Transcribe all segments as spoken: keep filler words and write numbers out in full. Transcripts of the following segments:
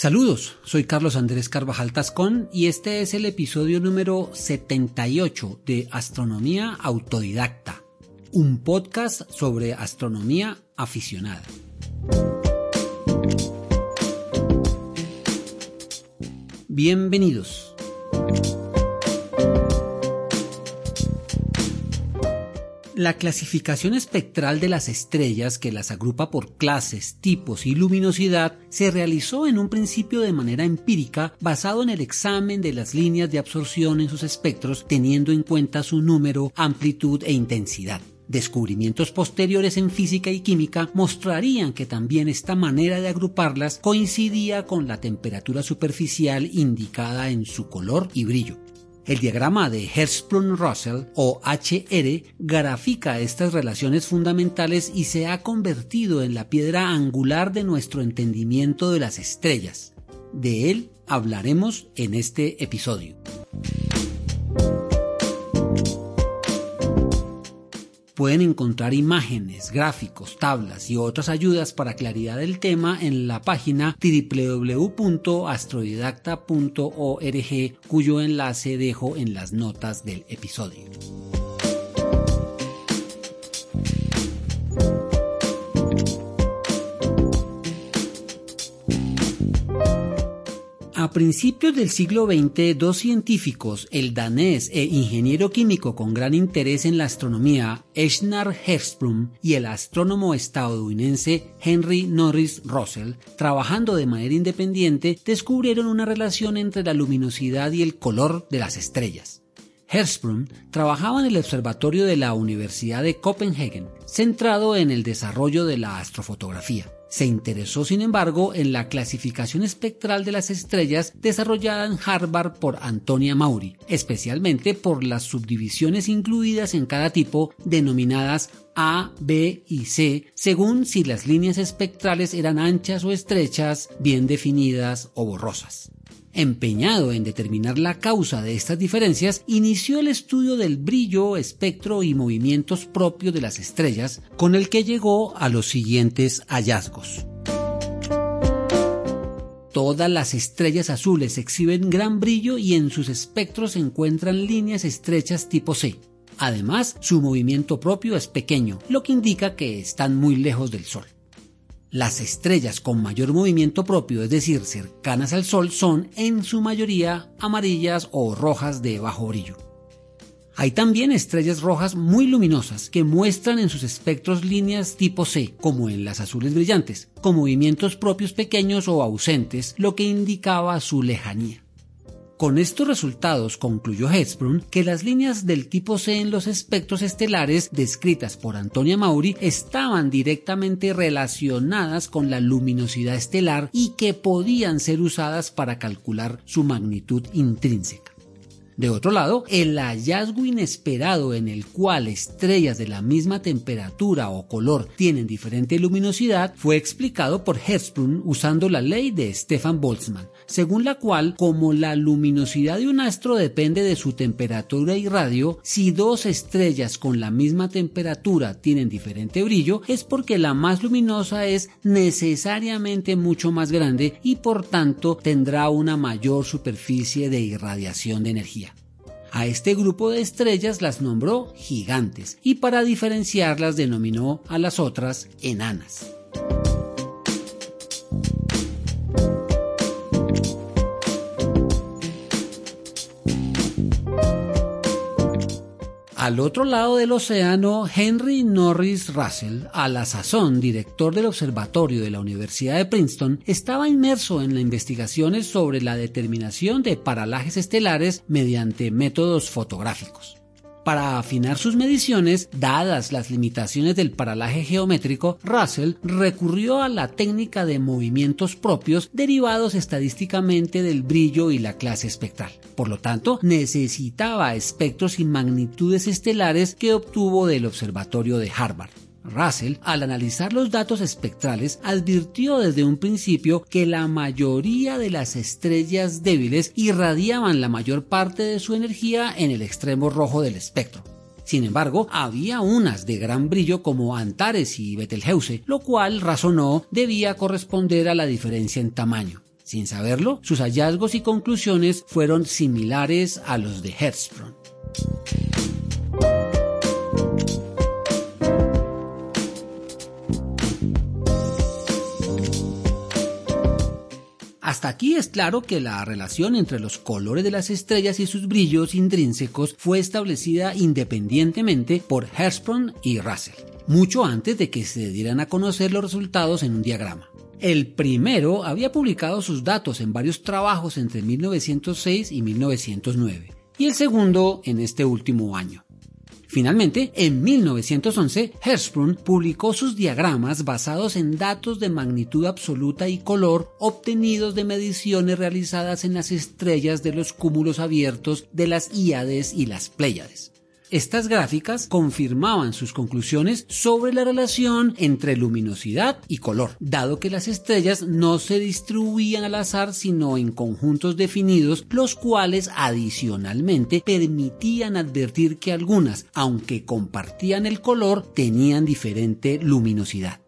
Saludos, soy Carlos Andrés Carvajal Tascón y este es el episodio número setenta y ocho de Astronomía Autodidacta, un podcast sobre astronomía aficionada. Bienvenidos. La clasificación espectral de las estrellas, que las agrupa por clases, tipos y luminosidad, se realizó en un principio de manera empírica basado en el examen de las líneas de absorción en sus espectros, teniendo en cuenta su número, amplitud e intensidad. Descubrimientos posteriores en física y química mostrarían que también esta manera de agruparlas coincidía con la temperatura superficial indicada en su color y brillo. El diagrama de Hertzsprung-Russell, o H R, grafica estas relaciones fundamentales y se ha convertido en la piedra angular de nuestro entendimiento de las estrellas. De él hablaremos en este episodio. Pueden encontrar imágenes, gráficos, tablas y otras ayudas para claridad del tema en la página doble u doble u doble u punto astrodidacta punto org, cuyo enlace dejo en las notas del episodio. A principios del siglo veinte, dos científicos, el danés e ingeniero químico con gran interés en la astronomía, Edsnar Hertzsprung, y el astrónomo estadounidense Henry Norris Russell, trabajando de manera independiente, descubrieron una relación entre la luminosidad y el color de las estrellas. Hertzsprung trabajaba en el observatorio de la Universidad de Copenhague, centrado en el desarrollo de la astrofotografía. Se interesó, sin embargo, en la clasificación espectral de las estrellas desarrollada en Harvard por Antonia Maury, especialmente por las subdivisiones incluidas en cada tipo, denominadas A, B y C, según si las líneas espectrales eran anchas o estrechas, bien definidas o borrosas. Empeñado en determinar la causa de estas diferencias, inició el estudio del brillo, espectro y movimientos propios de las estrellas, con el que llegó a los siguientes hallazgos. Todas las estrellas azules exhiben gran brillo y en sus espectros se encuentran líneas estrechas tipo C. Además, su movimiento propio es pequeño, lo que indica que están muy lejos del Sol. Las estrellas con mayor movimiento propio, es decir, cercanas al Sol, son en su mayoría amarillas o rojas de bajo brillo. Hay también estrellas rojas muy luminosas que muestran en sus espectros líneas tipo C, como en las azules brillantes, con movimientos propios pequeños o ausentes, lo que indicaba su lejanía. Con estos resultados concluyó Hertzsprung que las líneas del tipo C en los espectros estelares descritas por Antonia Maury estaban directamente relacionadas con la luminosidad estelar y que podían ser usadas para calcular su magnitud intrínseca. De otro lado, el hallazgo inesperado en el cual estrellas de la misma temperatura o color tienen diferente luminosidad fue explicado por Hertzsprung usando la ley de Stefan Boltzmann, según la cual, como la luminosidad de un astro depende de su temperatura y radio, si dos estrellas con la misma temperatura tienen diferente brillo, es porque la más luminosa es necesariamente mucho más grande y por tanto tendrá una mayor superficie de irradiación de energía. A este grupo de estrellas las nombró gigantes y para diferenciarlas denominó a las otras enanas. Al otro lado del océano, Henry Norris Russell, a la sazón director del observatorio de la Universidad de Princeton, estaba inmerso en las investigaciones sobre la determinación de paralajes estelares mediante métodos fotográficos. Para afinar sus mediciones, dadas las limitaciones del paralaje geométrico, Russell recurrió a la técnica de movimientos propios derivados estadísticamente del brillo y la clase espectral. Por lo tanto, necesitaba espectros y magnitudes estelares que obtuvo del observatorio de Harvard. Russell, al analizar los datos espectrales, advirtió desde un principio que la mayoría de las estrellas débiles irradiaban la mayor parte de su energía en el extremo rojo del espectro. Sin embargo, había unas de gran brillo como Antares y Betelgeuse, lo cual, razonó, debía corresponder a la diferencia en tamaño. Sin saberlo, sus hallazgos y conclusiones fueron similares a los de Hertzsprung. Hasta aquí es claro que la relación entre los colores de las estrellas y sus brillos intrínsecos fue establecida independientemente por Hertzsprung y Russell, mucho antes de que se dieran a conocer los resultados en un diagrama. El primero había publicado sus datos en varios trabajos entre mil novecientos seis y mil novecientos nueve, y el segundo en este último año. Finalmente, en mil novecientos once, Hertzsprung publicó sus diagramas basados en datos de magnitud absoluta y color obtenidos de mediciones realizadas en las estrellas de los cúmulos abiertos de las Híades y las Pléyades. Estas gráficas confirmaban sus conclusiones sobre la relación entre luminosidad y color, dado que las estrellas no se distribuían al azar sino en conjuntos definidos, los cuales adicionalmente permitían advertir que algunas, aunque compartían el color, tenían diferente luminosidad.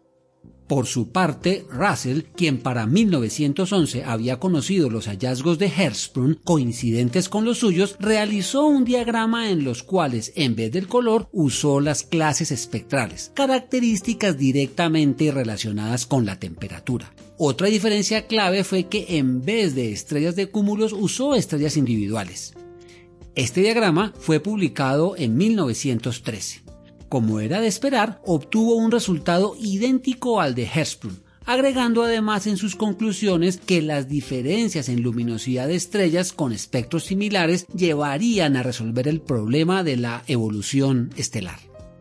Por su parte, Russell, quien para mil novecientos once había conocido los hallazgos de Hertzsprung coincidentes con los suyos, realizó un diagrama en los cuales, en vez del color, usó las clases espectrales, características directamente relacionadas con la temperatura. Otra diferencia clave fue que en vez de estrellas de cúmulos usó estrellas individuales. Este diagrama fue publicado en mil novecientos trece. Como era de esperar, obtuvo un resultado idéntico al de Hertzsprung, agregando además en sus conclusiones que las diferencias en luminosidad de estrellas con espectros similares llevarían a resolver el problema de la evolución estelar.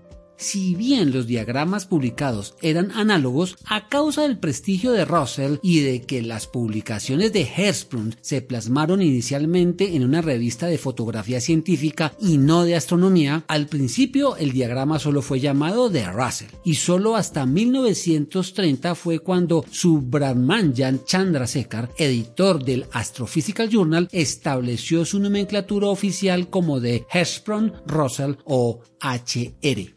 Si bien los diagramas publicados eran análogos, a causa del prestigio de Russell y de que las publicaciones de Hertzsprung se plasmaron inicialmente en una revista de fotografía científica y no de astronomía, al principio el diagrama solo fue llamado de Russell, y solo hasta mil novecientos treinta fue cuando Subrahmanyan Chandrasekhar, editor del Astrophysical Journal, estableció su nomenclatura oficial como de Hertzsprung-Russell o H R.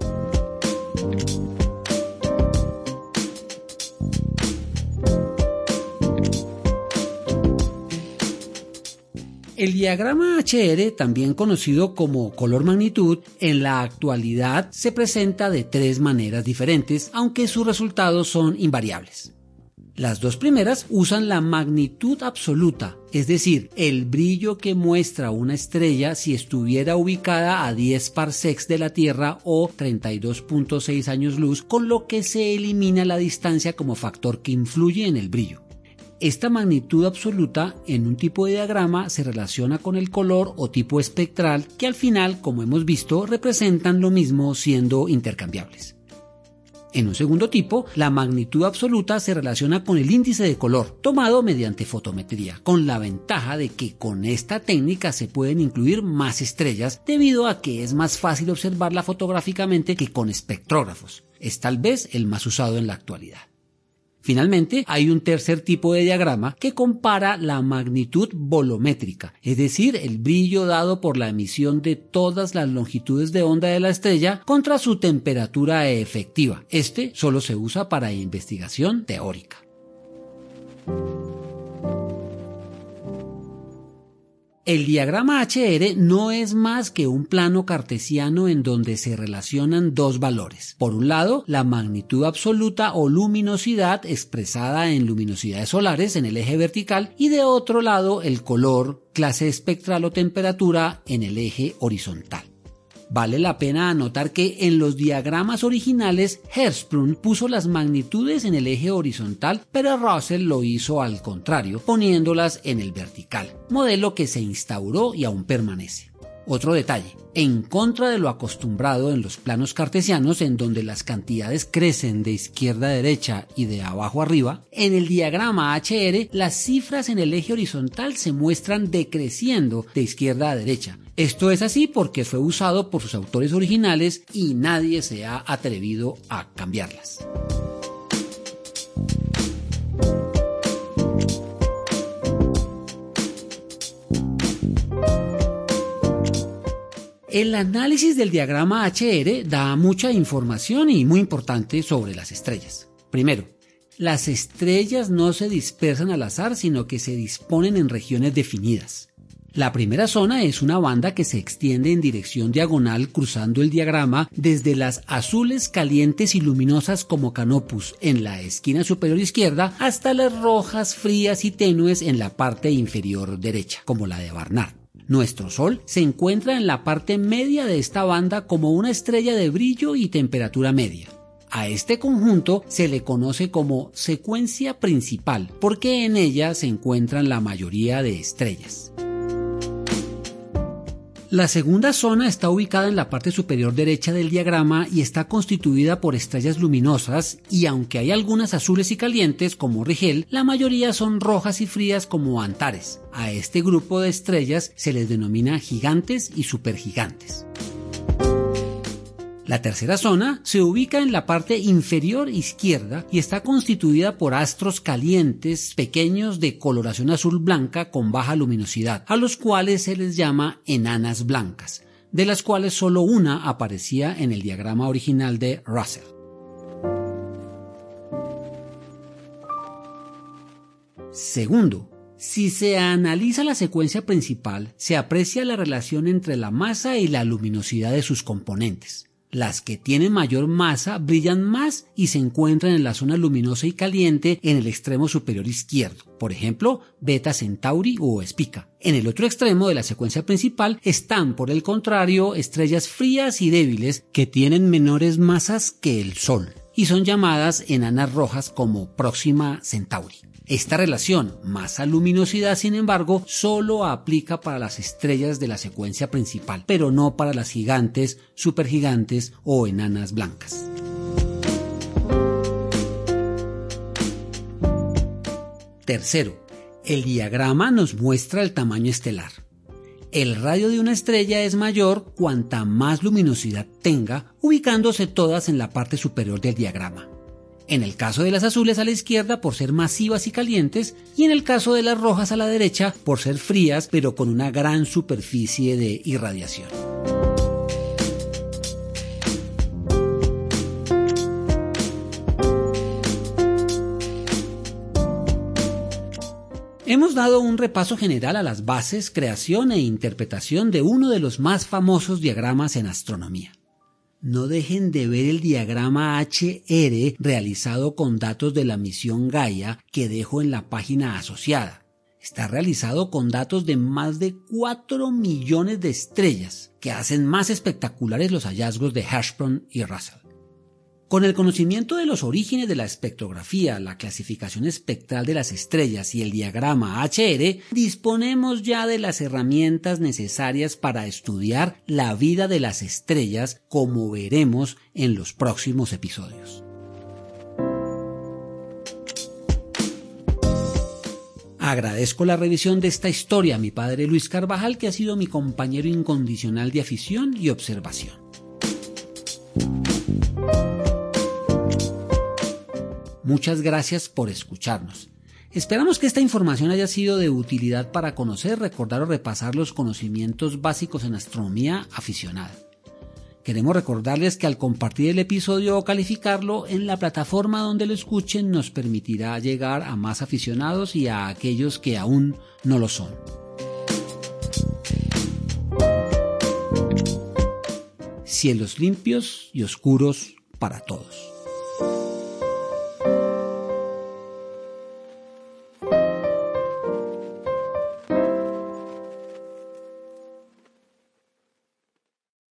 El diagrama H R, también conocido como color magnitud, en la actualidad se presenta de tres maneras diferentes, aunque sus resultados son invariables. Las dos primeras usan la magnitud absoluta, es decir, el brillo que muestra una estrella si estuviera ubicada a diez parsecs de la Tierra o treinta y dos punto seis años luz, con lo que se elimina la distancia como factor que influye en el brillo. Esta magnitud absoluta en un tipo de diagrama se relaciona con el color o tipo espectral, que al final, como hemos visto, representan lo mismo siendo intercambiables. En un segundo tipo, la magnitud absoluta se relaciona con el índice de color, tomado mediante fotometría, con la ventaja de que con esta técnica se pueden incluir más estrellas, debido a que es más fácil observarla fotográficamente que con espectrógrafos. Es tal vez el más usado en la actualidad. Finalmente, hay un tercer tipo de diagrama que compara la magnitud bolométrica, es decir, el brillo dado por la emisión de todas las longitudes de onda de la estrella contra su temperatura efectiva. Este solo se usa para investigación teórica. El diagrama H R no es más que un plano cartesiano en donde se relacionan dos valores. Por un lado, la magnitud absoluta o luminosidad expresada en luminosidades solares en el eje vertical, y de otro lado el color, clase espectral o temperatura en el eje horizontal. Vale la pena anotar que en los diagramas originales Hertzsprung puso las magnitudes en el eje horizontal, pero Russell lo hizo al contrario, poniéndolas en el vertical, modelo que se instauró y aún permanece. Otro detalle, en contra de lo acostumbrado en los planos cartesianos, en donde las cantidades crecen de izquierda a derecha y de abajo a arriba, en el diagrama H R las cifras en el eje horizontal se muestran decreciendo de izquierda a derecha. Esto es así porque fue usado por sus autores originales y nadie se ha atrevido a cambiarlas. El análisis del diagrama H R da mucha información y muy importante sobre las estrellas. Primero, Las estrellas no se dispersan al azar, sino que se disponen en regiones definidas. La primera zona es una banda que se extiende en dirección diagonal cruzando el diagrama desde las azules calientes y luminosas como Canopus en la esquina superior izquierda hasta las rojas frías y tenues en la parte inferior derecha, como la de Barnard. Nuestro Sol se encuentra en la parte media de esta banda como una estrella de brillo y temperatura media. A este conjunto se le conoce como secuencia principal porque en ella se encuentran la mayoría de estrellas. La segunda zona está ubicada en la parte superior derecha del diagrama y está constituida por estrellas luminosas, y aunque hay algunas azules y calientes como Rigel, la mayoría son rojas y frías como Antares. A este grupo de estrellas se les denomina gigantes y supergigantes. La tercera zona se ubica en la parte inferior izquierda y está constituida por astros calientes pequeños de coloración azul blanca con baja luminosidad, a los cuales se les llama enanas blancas, de las cuales solo una aparecía en el diagrama original de Russell. Segundo, si se analiza la secuencia principal, se aprecia la relación entre la masa y la luminosidad de sus componentes. Las que tienen mayor masa brillan más y se encuentran en la zona luminosa y caliente en el extremo superior izquierdo, por ejemplo, Beta Centauri o Spica. En el otro extremo de la secuencia principal están, por el contrario, estrellas frías y débiles que tienen menores masas que el Sol y son llamadas enanas rojas como Próxima Centauri. Esta relación masa-luminosidad, sin embargo, solo aplica para las estrellas de la secuencia principal, pero no para las gigantes, supergigantes o enanas blancas. Tercero, el diagrama nos muestra el tamaño estelar. El radio de una estrella es mayor cuanta más luminosidad tenga, ubicándose todas en la parte superior del diagrama. En el caso de las azules a la izquierda por ser masivas y calientes, y en el caso de las rojas a la derecha por ser frías pero con una gran superficie de irradiación. Hemos dado un repaso general a las bases, creación e interpretación de uno de los más famosos diagramas en astronomía. No dejen de ver el diagrama H R realizado con datos de la misión Gaia que dejo en la página asociada. Está realizado con datos de más de cuatro millones de estrellas, que hacen más espectaculares los hallazgos de Hertzsprung y Russell. Con el conocimiento de los orígenes de la espectrografía, la clasificación espectral de las estrellas y el diagrama H R, disponemos ya de las herramientas necesarias para estudiar la vida de las estrellas, como veremos en los próximos episodios. Agradezco la revisión de esta historia a mi padre Luis Carvajal, que ha sido mi compañero incondicional de afición y observación. Muchas gracias por escucharnos. Esperamos que esta información haya sido de utilidad para conocer, recordar o repasar los conocimientos básicos en astronomía aficionada. Queremos recordarles que al compartir el episodio o calificarlo en la plataforma donde lo escuchen nos permitirá llegar a más aficionados y a aquellos que aún no lo son. Cielos limpios y oscuros para todos.